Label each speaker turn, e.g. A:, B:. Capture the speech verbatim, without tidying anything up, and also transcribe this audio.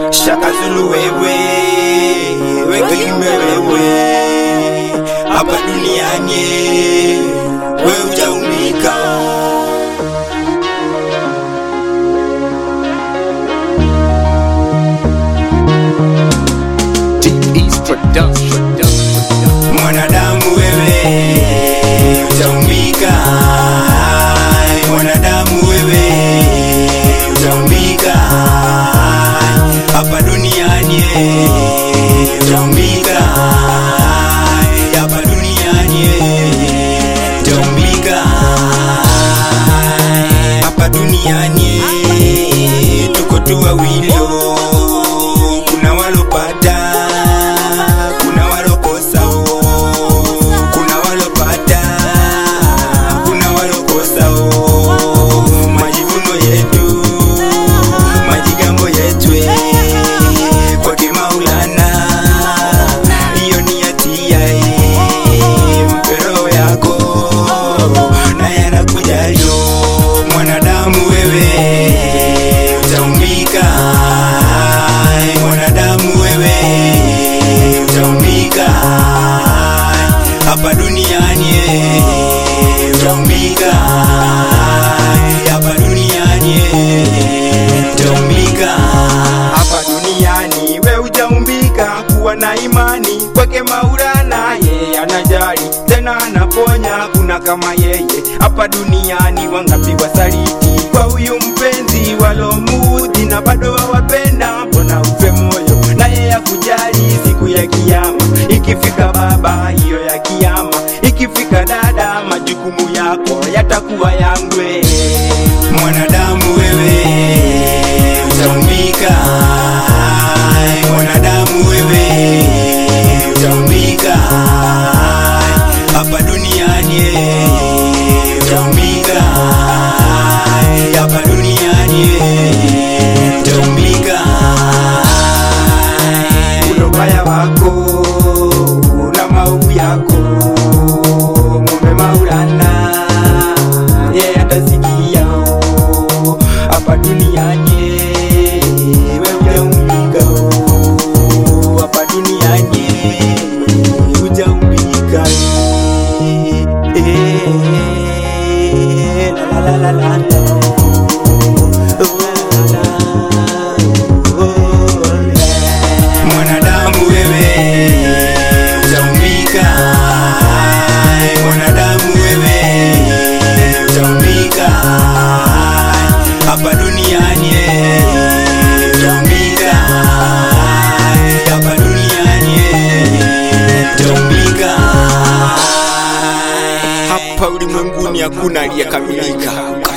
A: Shaka Zulu wewe, wekime wewe, hapa duniani wewe hujaumbika. Mwanadamu wewe hujaumbika, mwanadamu wewe hujaumbika, hapa duniani hujaumbika, hapa duniani hujaumbika, hapa duniani tuko tu wawili, kuna walopata kuna walokosa, kuna walopata kuna walokosa. Majivuno yetu majigambo yetu kwa Maulana, hiyo ni hatia. Mpero yako na yanakujali. Mwanadamu wewe hujaumbika, mwanadamu wewe hujaumbika, hapa duniani hujaumbika, hapa duniani hujaumbika, hapa duniani wewe hujaumbika. Kuwa na imani kwake Maulana, yeye anajali tena anaponya, kuna kama yeye hapa duniani. Wangapi wasaliti kwa huyu mpenzi walomudhi na bado wawapenda, mbona ufe moyo na yeye akujali. Siku ya kiyama ikifika baba, hiyo ya kiyama ikifika dada, majukumu yako yatakuwa yangwe. Mwanadamu wewe hujaumbika, mwanadamu wewe hujaumbika, hapa duniani hujaumbika, hapa duniani hujaumbika. Ubaya wako na maovu yako mume Maulana, yeye atasikia. Hapa duniani wewe hujaumbika, hapa duniani hujaumbika. La la la la la. Mwanadamu wewe hujaumbika, mwanadamu wewe hujaumbika, hapa duniani hujaumbika, hapa duniani hujaumbika. Hapa ulimwenguni hakuna aliyekamilika.